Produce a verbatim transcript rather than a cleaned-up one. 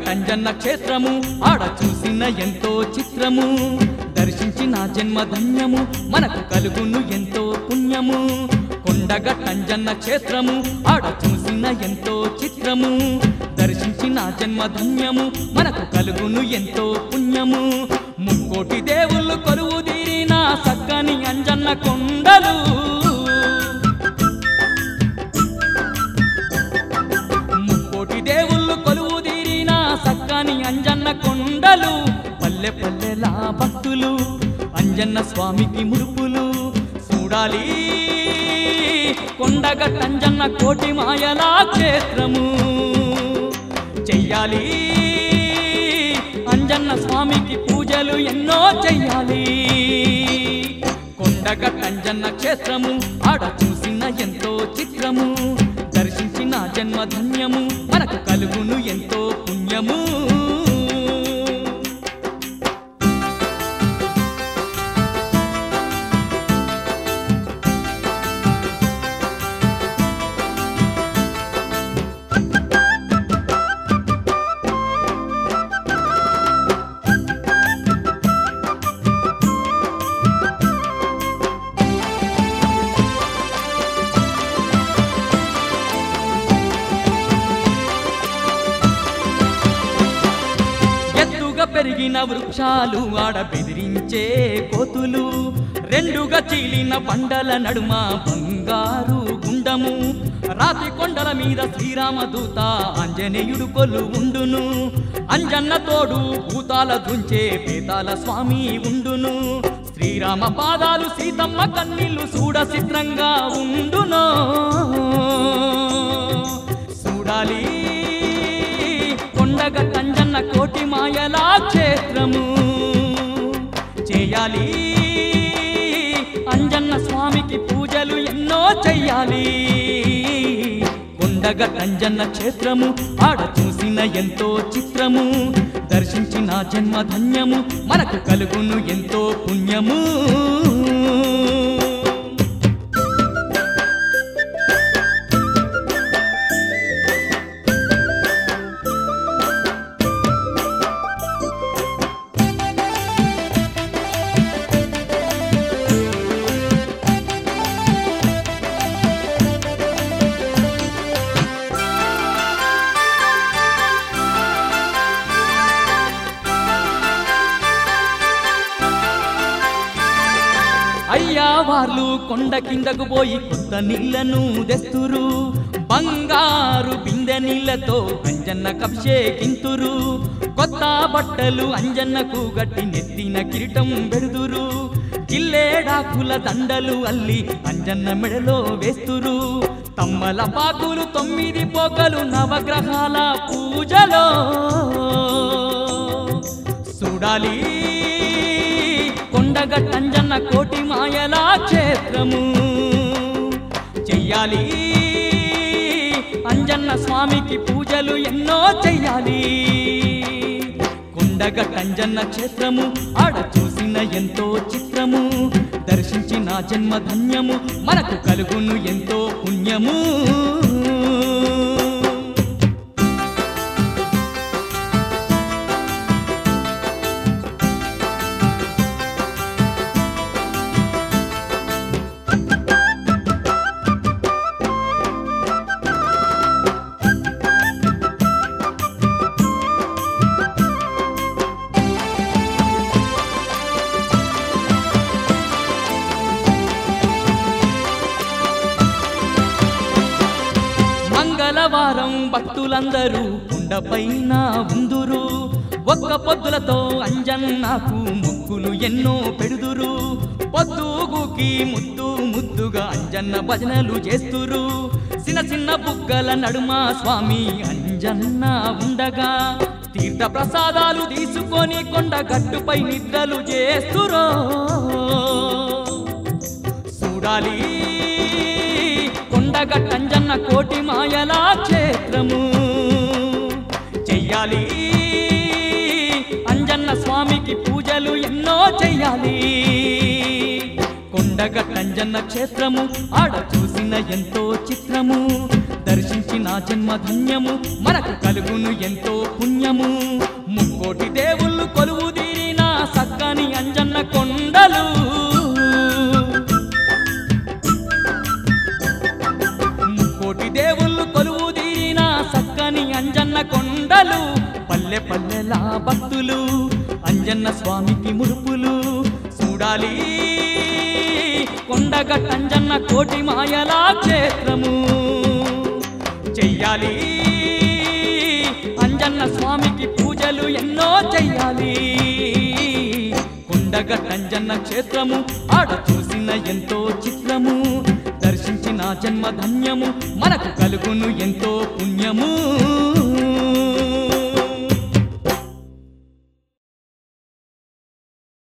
కొండగట్టంజన్న క్షేత్రము ఆడ చూసిన ఎంతో చిత్రము దర్శించిన జన్మ ధన్యము మనకు కలుగును ఎంతో పుణ్యము కొండగట్టంజన్న క్షేత్రము ఆడ చూసిన ఎంతో చిత్రము దర్శించిన జన్మ ధన్యము మనకు కలుగును ఎంతో పుణ్యము ముక్కోటి దేవుళ్ళు కొలువు తీరిన సక్కని అంజన్న కొండలు ముక్కోటి దేవుళ్ళు కొలువు తీరిన సక్కని అంజన్న కొండలు పల్లె పల్లెలా భక్తులు అంజన్న స్వామికి మురుపులు చూడాలి కొండగట్టంజన్న కోటి మాయలా క్షేత్రము చెయ్యాలి అంజన్న స్వామికి పూజలు ఎన్నో చెయ్యాలి కొండగట్టంజన్న క్షేత్రము ఆడ చూసిన ఎంతో చిత్రము దర్శించిన జన్మ ధన్యము మనకు కలుగును ఎంతో పుణ్యము పెరిగిన వృక్షాలు ఆడ బెదిరించే కోతులు రెండుగా చీలిన పండల నడుమ బంగారు గుండము రాతి కొండల మీద శ్రీరామదూత ఆంజనేయుడు కొలు ఉండును అంజన్న తోడు భూతాల దుంచే పేతాల స్వామి ఉండును శ్రీరామ పాదాలు సీతమ్మ కన్నీళ్లు చూడ చిత్రంగా ఉండును చూడాలి కొండగట్టంజన్న కోటి మాయలా క్షేత్రము చేయాలి అంజన్న స్వామికి పూజలు ఎన్నో చెయ్యాలి కొండగట్టంజన్న క్షేత్రము ఆడ చూసిన ఎంతో చిత్రము దర్శించిన జన్మ ధన్యము మనకు కలుగును ఎంతో పుణ్యము అయ్యా వాళ్ళు కొండ కిందకు పోయి కొత్త నీళ్లను తెస్తురు బంగారు బిందె నీళ్లతో అంజన్న అభిషేకింతురు కొత్త బట్టలు అంజన్నకు గట్టి నెత్తిన కిరీటం పెడుదురు జిల్లేడాకుల దండలు అల్లి అంజన్న మెడలో వేస్తురు తమ్మల పాకులు తొమ్మిది పోకలు నవగ్రహాల పూజలో చూడాలి కొండగట్టంజన్న కోటి మాయలా క్షేత్రము చెయ్యాలి అంజన్న స్వామికి పూజలు ఎన్నో చెయ్యాలి కొండగట్టంజన్న క్షేత్రము ఆడ చూసిన ఎంతో చిత్రము దర్శించిన జన్మ ధన్యము మనకు కలుగును ఎంతో పుణ్యము మంగళవారం భక్తులందరూ కొండపైన ఉందురు ఒక్క పొద్దులతో అంజన్నకు ముక్కులు ఎన్నో పెడుదురు పొద్దుగుకి ముద్దు ముద్దుగా అంజన్న భజనలు చేస్తురు చిన్న చిన్న బుగ్గల నడుమ స్వామి అంజన్న ఉండగా తీర్థ ప్రసాదాలు తీసుకొని కొండ గట్టుపై నిద్రలు చేస్తురో చూడాలి కొండగట్టంజన్న కోటి మాయలా క్షేత్రము చెయ్యాలి అంజన్న స్వామికి పూజలు ఎన్నో చెయ్యాలి కొండగట్టంజన్న క్షేత్రము ఆడ చూసిన ఎంతో చిత్రము దర్శించి దర్శించిన జన్మ ధన్యము మనకు కలుగును ఎంతో పుణ్యము ముక్కోటి దేవుళ్ళు కొలువు తీరిన సక్కని అంజన్న కొండలు ముక్కోటి దేవుళ్ళు కొలువు తీరిన సక్కని అంజన్న కొండలు పల్లె పల్లెలా భక్తులు అంజన్న స్వామికి ముడుపులు చూడాలి కొండగట్టంజన్న కోటి మాయలా క్షేత్రము చెయ్యాలి అంజన్న స్వామికి పూజలు ఎన్నో చెయ్యాలి కొండగట్టంజన్న క్షేత్రము ఆడ చూసిన ఎంతో చిత్రము దర్శించిన జన్మ ధన్యము మనకు కలుగును ఎంతో పుణ్యము